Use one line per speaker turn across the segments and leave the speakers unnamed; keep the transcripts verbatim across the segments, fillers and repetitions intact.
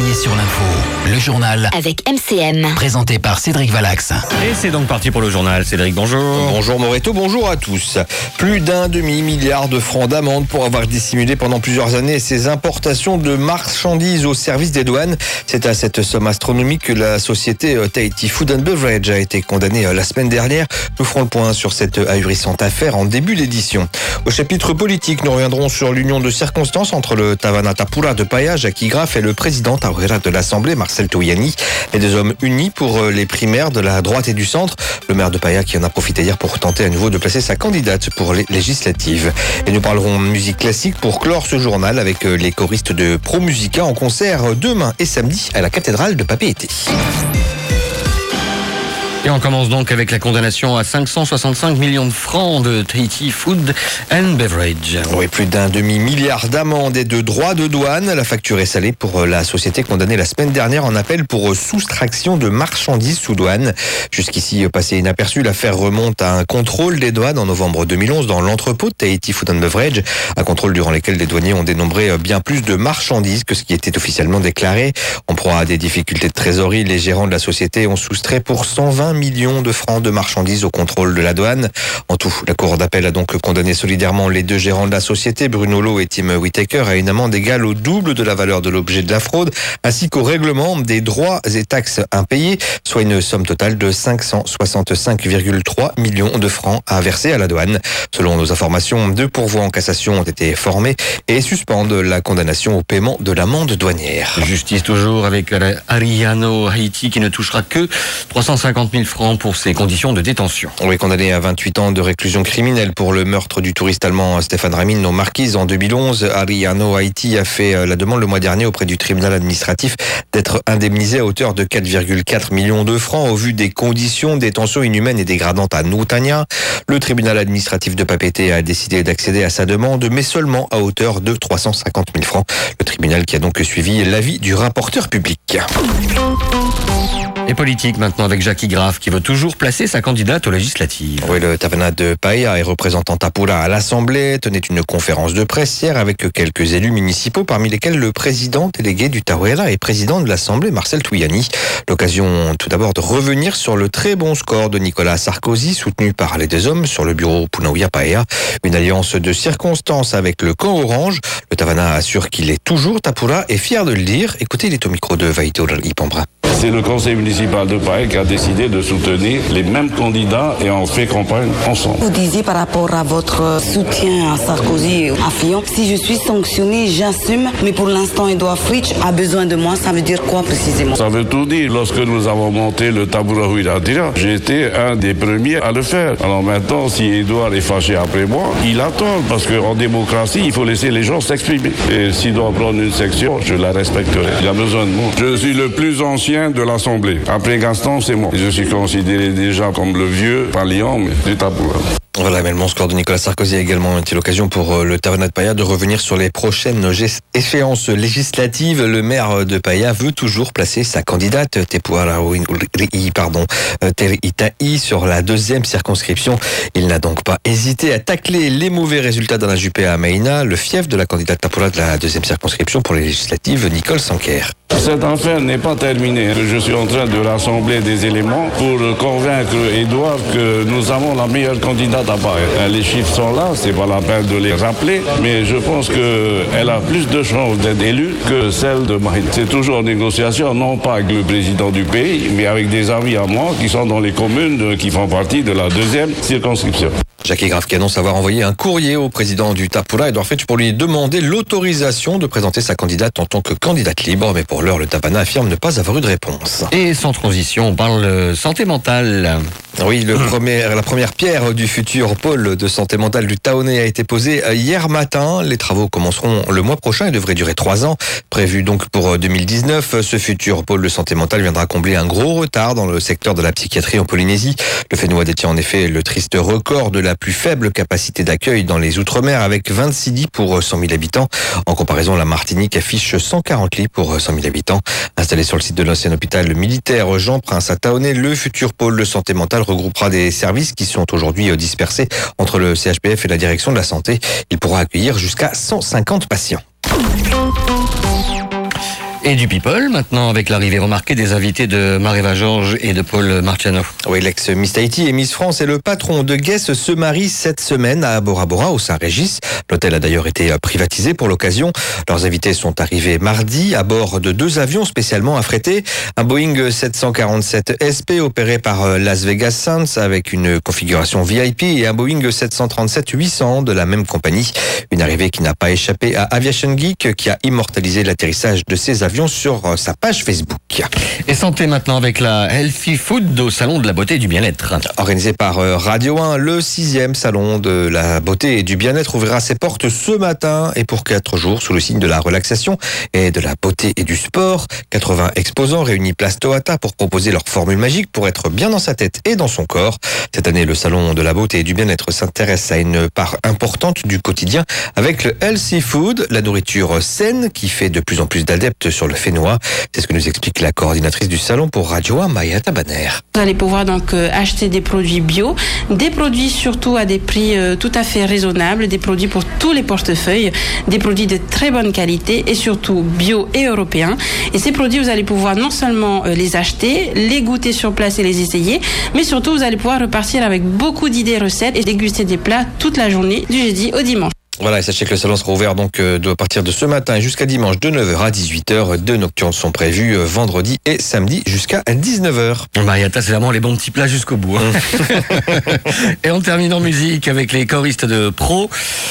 soyez sur l'info, le journal
avec M C M.
Présenté par Cédric Valax.
Et c'est donc parti pour le journal. Cédric, bonjour.
Bonjour Moreto, bonjour à tous. Plus d'un demi-milliard de francs d'amende pour avoir dissimulé pendant plusieurs années ses importations de marchandises au service des douanes. C'est à cette somme astronomique que la société Tahiti Food and Beverage a été condamnée la semaine dernière. Nous ferons le point sur cette ahurissante affaire en début d'édition. Au chapitre politique, nous reviendrons sur l'union de circonstances entre le Tavana Tapura de Paia, Jackie Graff, et le président Taurera de l'Assemblée, Marcel Touyani. Les deux hommes unis pour les primaires de la droite et du centre. Le maire de Paia qui en a profité hier pour tenter à nouveau de placer sa candidate pour les législatives. Et nous parlerons musique classique pour clore ce journal avec les choristes de Pro Musica en concert demain et samedi à la cathédrale de Papeete.
Et on commence donc avec la condamnation à cinq cent soixante-cinq millions de francs de Tahiti Food and Beverage.
Oui, plus d'un demi-milliard d'amendes et de droits de douane. La facture est salée pour la société condamnée la semaine dernière en appel pour soustraction de marchandises sous douane. Jusqu'ici passé inaperçu, l'affaire remonte à un contrôle des douanes en novembre deux mille onze dans l'entrepôt de Tahiti Food and Beverage. Un contrôle durant lequel les douaniers ont dénombré bien plus de marchandises que ce qui était officiellement déclaré. En proie à des difficultés de trésorerie, les gérants de la société ont soustrait pour cent vingt millions de francs de marchandises au contrôle de la douane. En tout, la Cour d'appel a donc condamné solidairement les deux gérants de la société, Bruno Lowe et Tim Whittaker, à une amende égale au double de la valeur de l'objet de la fraude, ainsi qu'au règlement des droits et taxes impayés, soit une somme totale de cinq cent soixante-cinq virgule trois millions de francs à verser à la douane. Selon nos informations, deux pourvois en cassation ont été formés et suspendent la condamnation au paiement de l'amende douanière.
Justice toujours avec Ariano Haiti qui ne touchera que trois cent cinquante mille francs pour ses conditions de détention.
On est condamné à vingt-huit ans de réclusion criminelle pour le meurtre du touriste allemand Stéphane Ramin aux Marquises en deux mille onze. Ariano Haiti a fait la demande le mois dernier auprès du tribunal administratif d'être indemnisé à hauteur de quatre virgule quatre millions de francs au vu des conditions de détention inhumaines et dégradantes à Nutania. Le tribunal administratif de Papeete a décidé d'accéder à sa demande, mais seulement à hauteur de trois cent cinquante mille francs. Le tribunal qui a donc suivi l'avis du rapporteur public.
Et politique maintenant avec Jackie Graff qui veut toujours placer sa candidate aux législatives.
Oui, le Tavana de Paia et représentant Tapura à l'Assemblée tenait une conférence de presse hier avec quelques élus municipaux, parmi lesquels le président délégué du Taurera et président de l'Assemblée, Marcel Touyani. L'occasion tout d'abord de revenir sur le très bon score de Nicolas Sarkozy, soutenu par les deux hommes sur le bureau Punauia Paia. Une alliance de circonstances avec le camp orange. Le Tavana assure qu'il est toujours Tapura et fier de le dire. Écoutez, il est au micro de Vaito Ipambra.
C'est le conseil municipal de Paia qui a décidé de soutenir les mêmes candidats et on fait campagne ensemble.
Vous disiez par rapport à votre soutien à Sarkozy et à Fillon, si je suis sanctionné, j'assume, mais pour l'instant Edouard Fritsch a besoin de moi, ça veut dire quoi précisément?
Ça veut tout dire. Lorsque nous avons monté le Tabula Huiratira, j'ai été un des premiers à le faire. Alors maintenant, si Edouard est fâché après moi, il attend, parce qu'en démocratie, il faut laisser les gens s'exprimer. Et s'il doit prendre une section, je la respecterai. Il a besoin de moi. Je suis le plus ancien de l'Assemblée. Après Gaston, c'est moi. Je suis considéré déjà comme le vieux, pas Lyon, mais du Tabula.
Voilà, mais le score de Nicolas Sarkozy a également été l'occasion pour le Tavana de Paia de revenir sur les prochaines échéances législatives. Le maire de Paia veut toujours placer sa candidate, Tepuara pardon, Teri Itai, sur la deuxième circonscription. Il n'a donc pas hésité à tacler les mauvais résultats d'Anna Juppé à Maïna, le fief de la candidate Tapura de la deuxième circonscription pour les législatives, Nicole Sanker.
Cette affaire n'est pas terminée. Je suis en train de rassembler des éléments pour convaincre Edouard que nous avons la meilleure candidate à Paia. Les chiffres sont là, c'est pas la peine de les rappeler, mais je pense qu'elle a plus de chances d'être élue que celle de Maïna. C'est toujours en négociation, non pas avec le président du pays, mais avec des amis à moi qui sont dans les communes qui font partie de la deuxième circonscription.
Jackie Graff qui annonce avoir envoyé un courrier au président du Tapura, Edouard Fritsch, pour lui demander l'autorisation de présenter sa candidate en tant que candidate libre. Mais pour l'heure, le Tavana affirme ne pas avoir eu de réponse.
Et sans transition, on parle santé mentale.
Oui, le premier, la première pierre du futur pôle de santé mentale du Taoné a été posée hier matin. Les travaux commenceront le mois prochain et devraient durer trois ans. Prévu donc pour deux mille dix-neuf, ce futur pôle de santé mentale viendra combler un gros retard dans le secteur de la psychiatrie en Polynésie. Le Fénois détient en effet le triste record de la plus faible capacité d'accueil dans les Outre-mer avec vingt-six lits pour cent mille habitants. En comparaison, la Martinique affiche cent quarante lits pour cent mille habitants. Installé sur le site de l'ancien hôpital militaire Jean-Prince à Taoné, le futur pôle de santé mentale regroupera des services qui sont aujourd'hui dispersés entre le C H P F et la direction de la santé. Il pourra accueillir jusqu'à cent cinquante patients.
Et du people, maintenant, avec l'arrivée remarquée des invités de Mareva Georges et de Paul Marciano.
Oui, l'ex-Miss Tahiti et Miss France et le patron de Guess se marient cette semaine à Bora Bora, au Saint-Régis. L'hôtel a d'ailleurs été privatisé pour l'occasion. Leurs invités sont arrivés mardi à bord de deux avions spécialement affrétés. Un Boeing sept cent quarante-sept S P opéré par Las Vegas Sands avec une configuration V I P et un Boeing sept cent trente-sept huit cents de la même compagnie. Une arrivée qui n'a pas échappé à Aviation Geek qui a immortalisé l'atterrissage de ces avions sur sa page Facebook.
Et santé maintenant avec la Healthy Food au Salon de la Beauté et du Bien-être.
Organisé par Radio un, le sixième Salon de la Beauté et du Bien-être ouvrira ses portes ce matin et pour quatre jours sous le signe de la relaxation et de la beauté et du sport. quatre-vingts exposants réunis place Tohata pour proposer leur formule magique pour être bien dans sa tête et dans son corps. Cette année, le Salon de la Beauté et du Bien-être s'intéresse à une part importante du quotidien avec le Healthy Food, la nourriture saine qui fait de plus en plus d'adeptes sur le Fénois. C'est ce que nous explique la coordinatrice du salon pour Radio un, Maya Tabaner.
Vous allez pouvoir donc euh, acheter des produits bio, des produits surtout à des prix euh, tout à fait raisonnables, des produits pour tous les portefeuilles, des produits de très bonne qualité et surtout bio et européens. Et ces produits, vous allez pouvoir non seulement euh, les acheter, les goûter sur place et les essayer, mais surtout vous allez pouvoir repartir avec beaucoup d'idées recettes et déguster des plats toute la journée du jeudi au dimanche.
Voilà, et sachez que le salon sera ouvert donc euh, à partir de ce matin jusqu'à dimanche de neuf heures à dix-huit heures. Deux nocturnes sont prévues euh, vendredi et samedi jusqu'à dix-neuf heures.
Marietta, c'est vraiment les bons petits plats jusqu'au bout. Hein. Et on termine en musique avec les choristes de Pro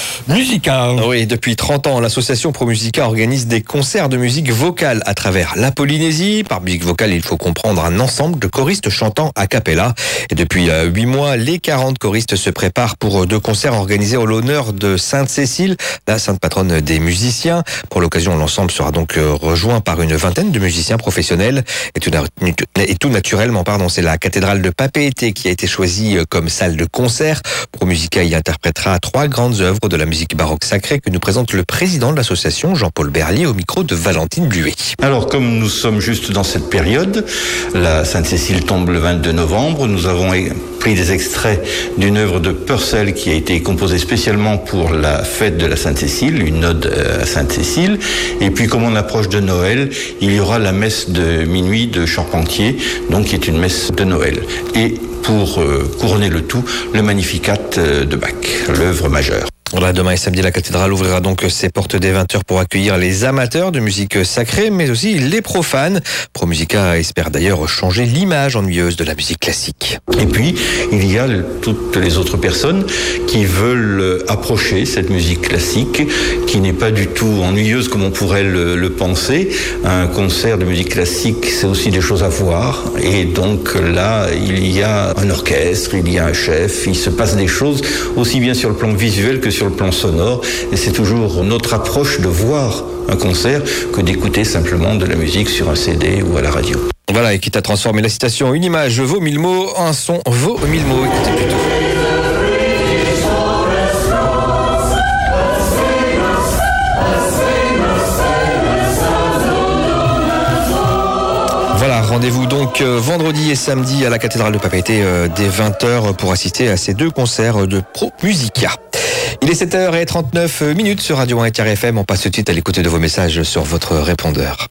Musica.
Oui, depuis trente ans, l'association Pro Musica organise des concerts de musique vocale à travers la Polynésie. Par musique vocale, il faut comprendre un ensemble de choristes chantant a cappella. Et depuis euh, huit mois, les quarante choristes se préparent pour deux concerts organisés en l'honneur de Sainte-Cécile, la sainte patronne des musiciens. Pour l'occasion, l'ensemble sera donc rejoint par une vingtaine de musiciens professionnels. Et tout, et tout naturellement, pardon, c'est la cathédrale de Papeete qui a été choisie comme salle de concert. Pro Musica y interprétera trois grandes œuvres de la musique baroque sacrée que nous présente le président de l'association, Jean-Paul Berlier, au micro de Valentine Bluet.
Alors, comme nous sommes juste dans cette période, la Sainte-Cécile tombe le vingt-deux novembre, nous avons pris des extraits d'une œuvre de Purcell qui a été composée spécialement pour la fête de la Sainte-Cécile, une ode à Sainte-Cécile. Et puis, comme on approche de Noël, il y aura la messe de minuit de Charpentier, donc qui est une messe de Noël. Et pour euh, couronner le tout, le Magnificat de Bach, l'œuvre majeure.
Voilà, demain et samedi, la cathédrale ouvrira donc ses portes dès vingt heures pour accueillir les amateurs de musique sacrée, mais aussi les profanes. Pro Musica espère d'ailleurs changer l'image ennuyeuse de la musique classique.
Et puis, il y a toutes les autres personnes qui veulent approcher cette musique classique, qui n'est pas du tout ennuyeuse comme on pourrait le, le penser. Un concert de musique classique, c'est aussi des choses à voir. Et donc là, il y a un orchestre, il y a un chef, il se passe des choses aussi bien sur le plan visuel que sur sur le plan sonore, et c'est toujours notre approche de voir un concert que d'écouter simplement de la musique sur un C D ou à la radio.
Voilà, et quitte à transformer la citation, une image vaut mille mots, un son vaut mille mots. Écoutez plutôt. Voilà, rendez-vous donc euh, vendredi et samedi à la cathédrale de Papeete euh, dès vingt heures pour assister à ces deux concerts de Pro Musica. Il est sept heures trente-neuf minutes sur Radio un et F M. On passe tout de suite à l'écoute de vos messages sur votre répondeur.